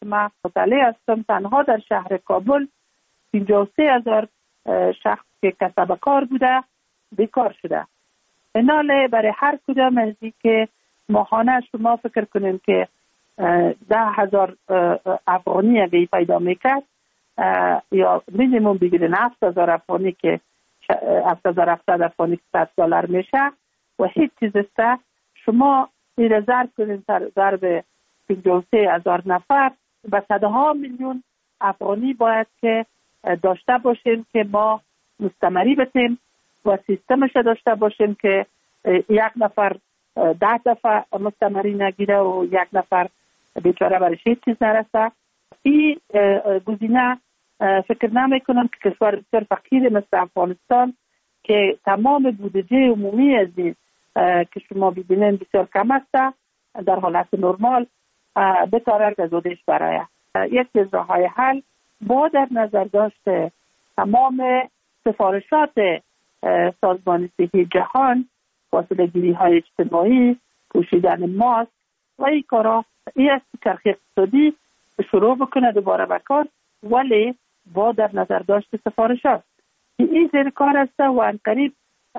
من مطلع هستم تنها در شهر کابل 53,000 شخص که کسب کار بوده بیکار شده. ایناله برای هر کدام از این که ماهانه شما فکر کنیم که 10,000 افغانی اگه پیدا میکرد یا مینیموم بگیرین 7,000 افغانی که 7,700 افغانی که $100 میشه و هیچ چیز است. شما این را ضرب کنین ضرب 53,000 نفر و صدها میلیون افغانی باید که داشته باشیم که ما مستمری بتیم و سیستمش داشته باشیم که یک نفر 10 دفعه مستمری نگیره و یک نفر بیچاره برش هیچ چیز نرسه. این گزینه فکر نمی کنم که کشور بسیار فقیر مثل افغانستان که تمام بودجه عمومی از این که شما ببینین بسیار کم است در حالت نرمال بتاره که زودش برای یکی از راه‌های حل با در نظر داشته تمام سفارشات سازمان صحی جهان، فاصله گیری های اجتماعی، پوشیدن ماسک و این کارا این است که چرخه اقتصادی شروع بکنه دوباره به کار، ولی با در نظر داشته سفارشات این زیر کار است و عنقریب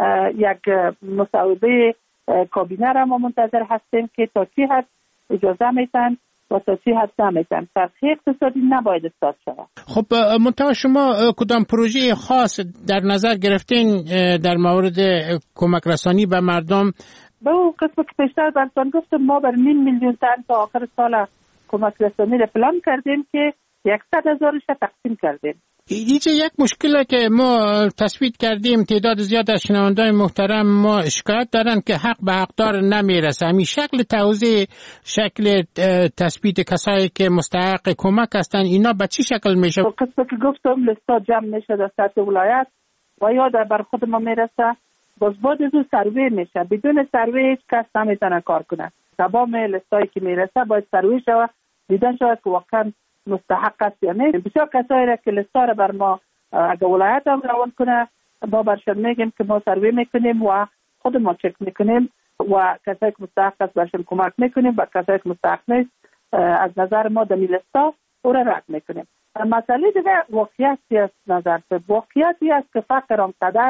یک مصوبه کابینه را ما منتظر هستیم که تا چی حد اجازه میتن و تا چی حد نمیتن. چرخه اقتصادی نباید استاد شود. خب منتها شما کدام پروژه خاص در نظر گرفتین در مورد کمک رسانی به مردم؟ به اون قسم که پیشتر براتون گفتم ما بر 1,000,000 تن تا آخر سال کمک رسانی را پلان کردیم که 100,000 تقسیم کردیم. اینجا یک مشکلی که ما تثبیت کردیم، تعداد زیاد از شنوندگان محترم ما شکایت دارن که حق به حقدار نمیرسه. همین شکل توزیع، شکل تثبیت کسایی که مستحق کمک هستن، اینا به چی شکل میشه؟ قسم که گفتم لیستا جمع میشه در سطح ولایت و یا در بر خود ما میرسه، باز بعد از اون سروی میشه. بدون سروی هیچ کس نمیتونه کار کنه. تمام لیستایی که میرسه باید سروی شود، دیدن شود که واقعا مستحق است یا نه. بسیار کسایی را که لیستا را بر ما اگه ولایت هم روان کنه ما برشان میگیم که ما سروی میکنیم و خود ما چک میکنیم و کسایی که مستحق است برشان کمک میکنیم و کسایی که مستحق نیست از نظر ما دمی لیستا او را رد میکنیم. مسئله دیگه واقعیتی است. نظر به واقعیتی است که فقر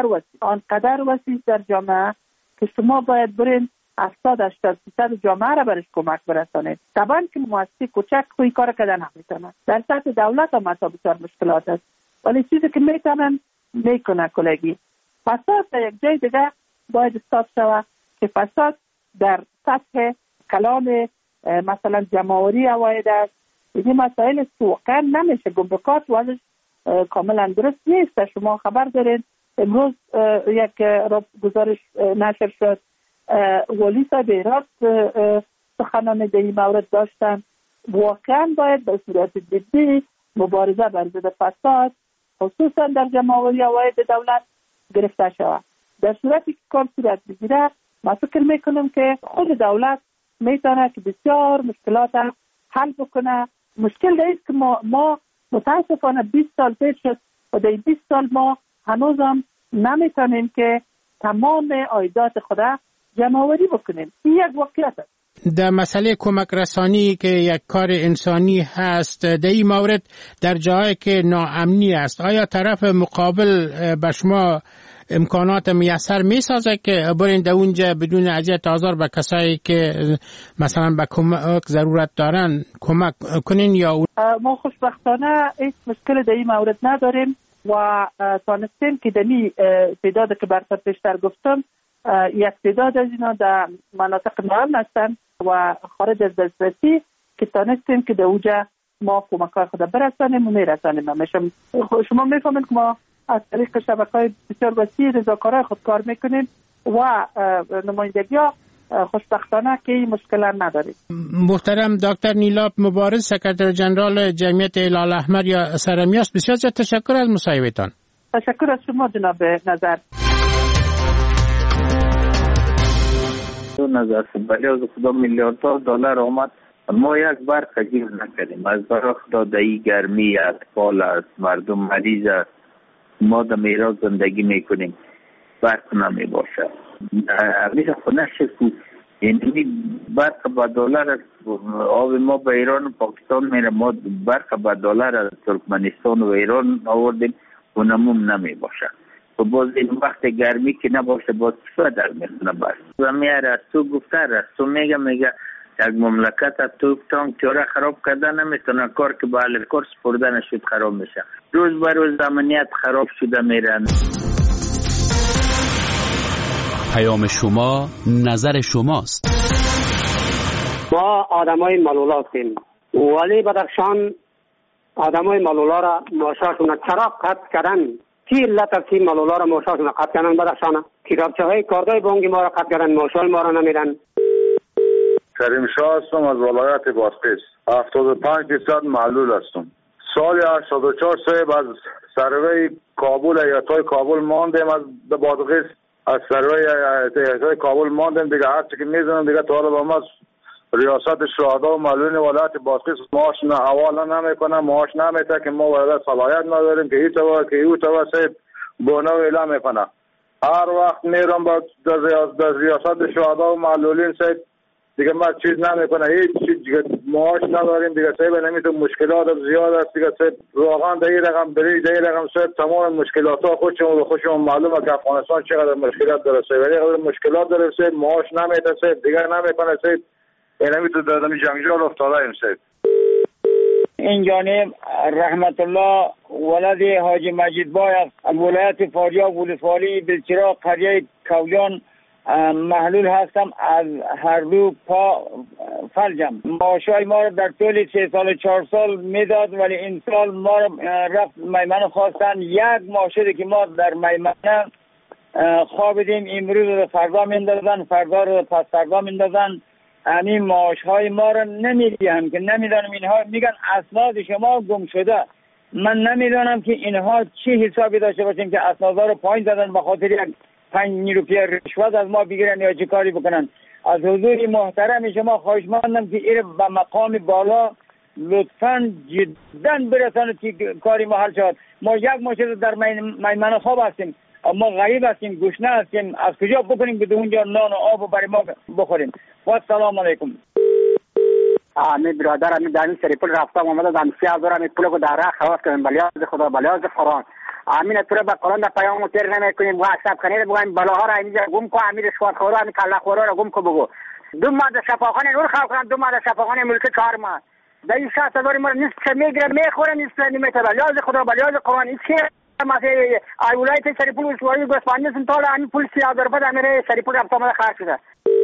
آنقدر وسیع در جامعه که شما باید برین 70-80% جامعه را برش کمک برسانید. طبعا که مؤسسه کوچک کوی کار کردن نمیتونن. در سطح دولت هم بسیار مشکلات است. ولی چیزی که میتونن میکنه کلگی. فساد در یک جای دیگه باید استاد شود که فساد در سطح کلان مثلا جمعوری عواید است. این مسائل واقعا نمیشه گمرکات وضعش کاملا درست نیست. شما خبر دارین امروز یک گزارش نشر شد ولی صاحب هرات سخنان در این مورد داشتن. واقعا باید به صورت جدی مبارزه بر ضد فساد خصوصا در جمع‌آوری عواید دولت گرفته شود. در صورتی که کار صورت بگیره ما فکر میکنم که خود دولت میتونه که بسیار مشکلات حل بکنه. مشکل است که ما متاسفانه 20 سال پیش شد و در 20 سال ما هنوزم نمیتونیم که تمام عایدات خود جمع‌آوری بکنیم. این یک واقعیت است. در مسئله کمک رسانی که یک کار انسانی هست، در این مورد در جایی که ناامنی است، آیا طرف مقابل به شما امکانات میسر میسازه که برین در اونجا بدون اذیت آزار به کسایی که مثلا به کمک ضرورت دارن کمک کنین؟ یا ما خوشبختانه هیچ مشکل در این مورد نداریم و تانستیم که دمی تعداد که برتر پیشتر گفتم یک تعداد از اینا در مناطق نرم هستن و خارج از دسترسی که تانستیم که در اونجا ما کمک‌های خود برسانیم و میرسانیم. شما میفهمید که ما از طریق شبکه‌های بسیار وسیع رضاکارای خود کار میکنیم و نمایندگی‌ها خوشبختانه که این مشکل نداریم. محترم دکتر نیلاب مبارز، سکرتر جنرال جمعیت هلال احمر یا سرمیاست، بسیار تشکر از مصاحبه‌تان. تشکر از شما جناب نظر. نظر ولی از خدا میلیاردها دلار آمد، ما یک بار تغییر نکردیم. از برای خدا دایی گرمی اطفال است، مردم مریض است، ما در میراث زندگی میکنیم، برق نمی باشه. همیشه خونش یعنی برق با دلار از آب ما به ایران و پاکستان میره، ما برق با دلار از ترکمنستان و ایران آوردیم و نموم نمی باشه. و باز این وقت گرمی که نباشه باز چطور در میخونه بس. و میاره از تو گفته رستو میگه یک مملکت از تو تانک چاره خراب کرده نمیتونه، کار که با اهل کار سپرده نشد خراب میشه. روز به روز امنیت خراب شده میرن. پیام شما نظر شماست. ما آدمای ملولا هستیم ولی بدخشان آدمای ملولا را ماشاشون چرا قطع کردن؟ کی علت است که ملولا را ماشاشون قطع کردن؟ بدخشان تیراکچه‌های کاردای بانگی ما را قطع کردن، ماشای ما را نمیدن. کریم شاه هستم از ولایت بادغیس. 75% معلول هستم. سال 84 صاحب از سروی کابل ایالت‌های کابل ماندیم، از بادغیس از سروی ایالت‌های کابل ماندیم دیگه. هرچی که میزنم دیگه تا حالا با ما ریاست شهدا و معلولین ولایت بادغیس معاش نه حواله نمیکنه، معاش نمیده که ما ولایت صلاحیت نداریم که این طور که او طور صاحب بنا اعلام میکنه. هر وقت میرم با در ریاست شهدا و معلولین صاحب دیگه ما چیز نمیکنه، هیچ چیز دیگه معاش نداریم دیگه صاحب. نمیتون مشکلات زیاد است دیگه صاحب. واقعا در این رقم بری در این رقم صاحب تمام مشکلات ها خودشون معلومه که افغانستان چقدر مشکلات داره صاحب. ولی مشکلات داره صاحب، معاش نمیده صاحب، دیگه نمیکنه صاحب. نمیتون در جنگجال افتاده ایم صاحب. این جانب رحمت الله ولد حاجی مجید بای از ولایت فاریاب ولسوالی بلچراغ قریه کویان محلول هستم. از هر دو پا فلجم. معاشای ما را در طول 3 سال 4 سال میداد ولی این سال ما را رفت میمنه خواستن. یک ماه شده که ما در میمنه خوابیدیم، امروز رو فردا میندازن، فردا رو پس فردا میندازن. همین معاش های ما را نمیدیم که نمیدانم. اینها میگن اسناد شما گم شده. من نمیدانم که اینها چه حسابی داشته باشیم که اسناد رو پایین زدن به خاطر یک 5 روپیه رشوت از ما بگیرن یا چه کاری بکنن. از حضور محترم شما خواهش مندم که این به مقام بالا لطفاً جدا برسانید که کاری ما حل شد. ما یک ماه در میمنه خواب هستیم، ما غریب هستیم، گشنه هستیم. از کجا بکنیم که اونجا نان و آب و برای ما بخوریم؟ و سلام علیکم. همین برادر همین در این سریپل رفتم آمده دم 30,000 همین پول کو در راه خواست کنیم بلیاز خدا بلیاز قرآن. همین طور به قرآن در پیام تیر نمیکنیم. واسط کنید بگویم بلاها را اینجا گم کو، امیر شوار خورا همین کلا خورا را گم کو بگو. 2 ماه در شفاخانه نور خلق کنم، 2 ماه در شفاخانه ملک 4 ماه. در این 60,000 ما نیست چه میگیره میخوره نیست نمیته بلیاز خدا بلیاز قرآن. این چه مثلا ولایت سریپل وسواری گوسفندی سنتال همین پول 30,000 بعد امیر سریپل رفت آمده خرج شده.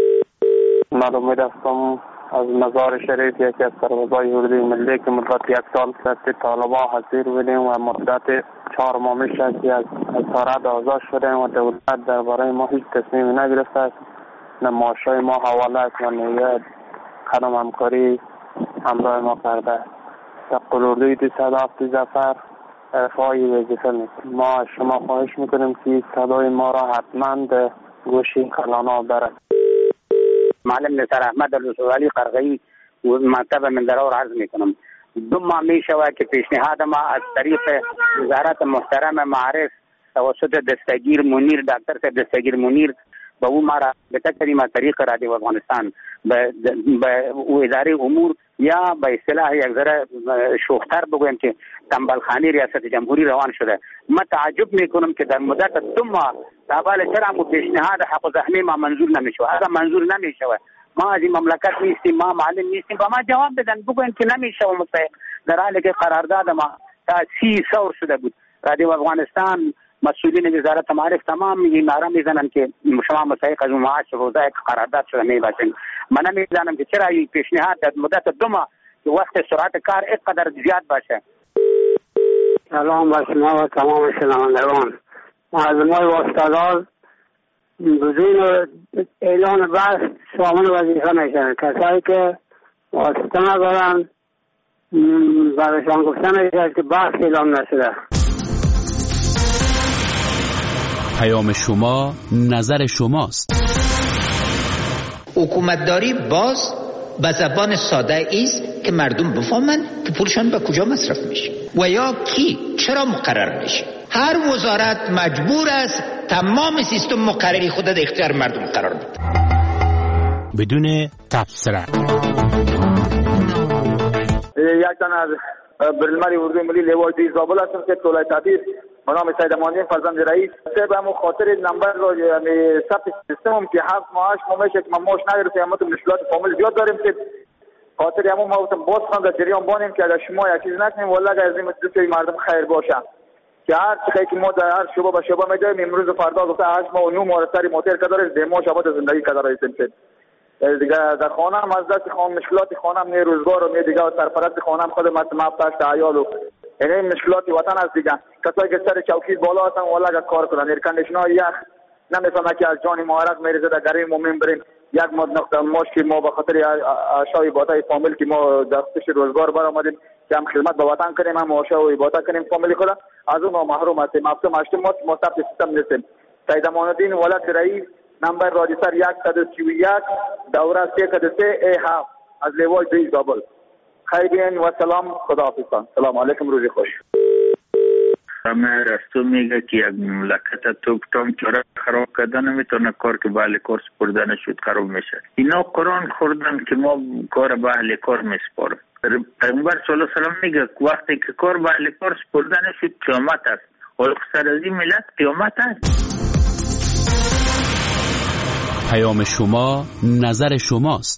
من امید هستم از مزار شریف، یکی از سربازای اردوی ملی که مدت 1 سال دست طالبان حاضر بودیم و مدت 4 ماه میشه که از اسارت آزاد شدیم و دولت درباره ما هیچ تصمیمی نگرفته است. نه معاشای ما حواله است و نه قدم همکاری همراه ما کرده. در قلوردوی 207 ظفر ارفاعی وظیفه میکنیم. ما از شما خواهش میکنیم که صدای ما را حتما به گوش کلانا برد. معلم نصر احمد الوسوالی قرغی مکتب مندرا را عرض میکنم. 2 ماه میشود که پیشنهاد ما از طریق وزارت محترم معارف توسط دستگیر منیر، دکتر دستگیر منیر به او ما را بتکریم از طریق رادیو افغانستان به اداره امور یا به اصطلاح یک ذره شوختر بگویم که تنبلخانه ریاست جمهوری روان شده. ما تعجب میکنم که در مدت 2 ماه تابال چرا پیشنهاد حق زحمی ما منظور نمیشه. اگر منظور نمیشه ما از این مملکت نیستیم، ما معلم نیستیم، با ما جواب بدن بگوین که نمیشه مستحق، در حالی که قرارداد ما تا 30 سال شده بود. رادیو افغانستان مسئولین وزارت معارف تمام این نعره میزنن که شما مستحق از معاش روزه قرارداد شده میباشین. من نمیدانم که چرا این پیشنهاد در مدت 2 ماه که وقت سرعت کار اینقدر زیاد باشه. سلام بر شما و تمام شنوندگان. معلمای واسطه‌دار بدون اعلان بحث شامل وظیفه میشن. کسایی که واسطه ندارن برایشان گفته میشه که بحث اعلام نشده. پیام شما نظر شماست. حکومتداری باز به زبان ساده است که مردم بفهمن که پولشان به کجا مصرف میشه و یا کی چرا مقرر میشه. هر وزارت مجبور است تمام سیستم مقرری خود در اختیار مردم قرار بده. بدون تبصره. یک تن از برلمری اردوی ملی لیوای دوی زابل هستم که طولای تعبیر به نام سید امانیان فرزند رئیس به همون خاطر نمبر رو یعنی ثبت سیستم که 7 ماه 8 ماه میشه که ما ماش نگرفتیم اما تو مشکلات فامیل زیاد داریم که خاطر همون ما گفتم باز خواهم در جریان بانیم که اگر شما یک چیز نکنیم والله اگر از این دوستای مردم خیر باشه که هر چیزی که ما در هر شعبه به شعبه میدیم امروز و فردا گفته 8 ماه و 9 ماه سری موتر کداریم به ما شبات زندگی کدار هستیم دیگه در خانه هم از دست خانه مشکلات خانه هم روزگار و دیگه و سرپرست خانه هم خود ما پشت عیال و یعنی مشکلات وطن است دیگه کسایی که سر چوکی بالا هستن والله اگر کار کنن ایر کندیشنر یخ نمیفهمه که از جان معرض میریزه در گرمی مومن بریم یک نقطه مشکل ما به خاطر اشای عبادت فامیل که ما در پیش روزگار برآمدیم که هم خدمت به وطن کنیم هم اشای و عبادت کنیم فامیل خود از اون محروم هستیم هفتم هشتم ما ثبت سیستم نیستیم سید امان‌الدین ولد رئیس نمبر راجستر 131 دوره 303 A7 از لیوای دوی زابل. خیرین و سلام خداحافظ. سلام علیکم روزی خوش. همه رستو میگه که یک مملکت توپتام چرا خراب کردن نمیتونه کار که به اهل کار سپرده نشد خراب میشه. اینا قرآن خوردن که ما کار به اهل کار میسپاریم. پیغمبر صلی الله علیه و سلم میگه وقتی که کار به اهل کار سپرده نشد قیامت است. و سر از این ملت قیامت است. پیام شما نظر شماست.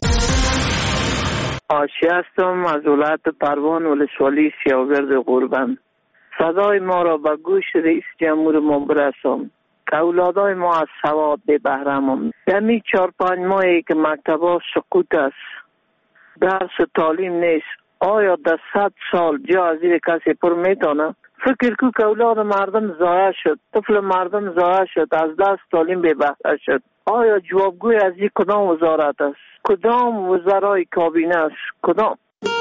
آشی هستم از ولایت پروان ولسوالی سیاوگرد قربان. صدای ما را به گوش رئیس جمهور ما برسان که اولادای ما از سواد به بهره‌اند. دمی 4-5 ماهی که مکتب‌ها سقوط است، درس تعلیم نیست. آیا در 100 سال جا از این کسی پر میتونه؟ فکر کو که اولاد مردم ضایع شد، طفل مردم ضایع شد، از دست تعلیم به بهره شد. آیا جوابگوی از این کدام وزارت است؟ کدام وزرای کابینه است؟ کدام؟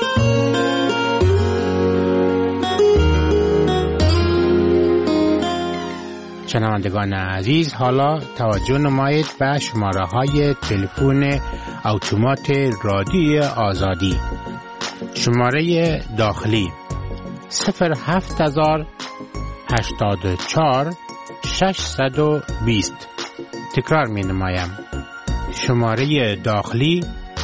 شنوندگان عزیز، حالا توجه نمایید به شماره های تلفن اتومات رادیو آزادی. شماره داخلی 07084 620. تکرار می نمایم. شماره داخلی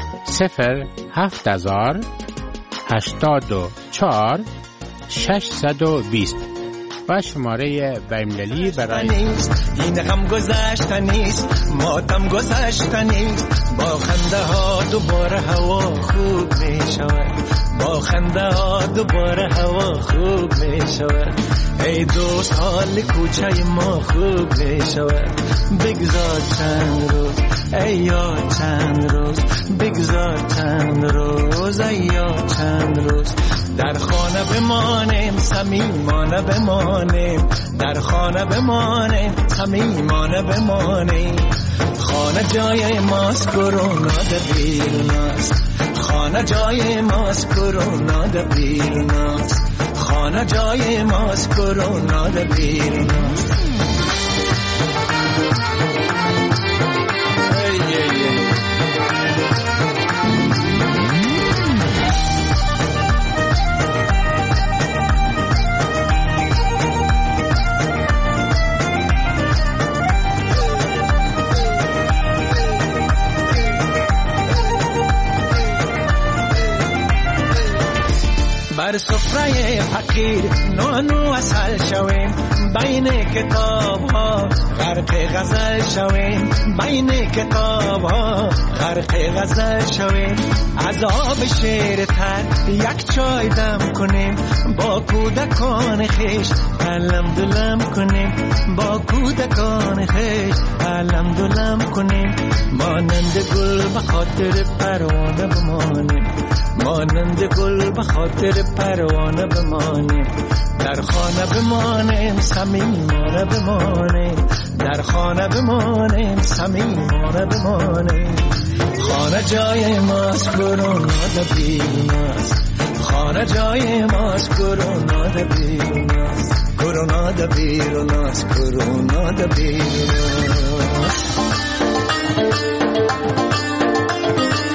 07084 620 و شماره بین‌المللی برای این غم گذشته نیست، ماتم گذشته نیست، با خنده ها دوباره هوا خوب می شود، با خنده ها دوباره هوا خوب می شود. ای دوست حال کوچه ما خوب می شود. بگذار چند روز ای یا چند روز، بگذار چند روز ای یا چند روز، در خانه بمانیم صمیمانه بمانیم، در خانه بمانیم صمیمانه بمانیم. خانه جای ماست، کرونا دبیرناست، خانه جای ماست، کرونا دبیرناست، خانه جای ماست، کرونا دبیرناست. بر سفره فقیر نانو اصل شویم، بین کتاب ها غرق غزل شویم، بین کتاب ها غرق غزل شویم. از آب شیر تر یک چای دم کنیم، با کودکان خیش علم دلم کنیم، با کودکان خیش علم دلم کنیم. مانند گل به خاطر پروانه بمانیم، مانند گل به خاطر پروانه بمانیم، در خانه بمانیم صمیمانه بمانیم، در خانه بمانیم صمیمانه بمانیم. خانه جای ماست، کرونا دبیرناست، خانه جای ماست، کرونا دبیرناست، کرونا دبیرناست، کرونا دبیرناست.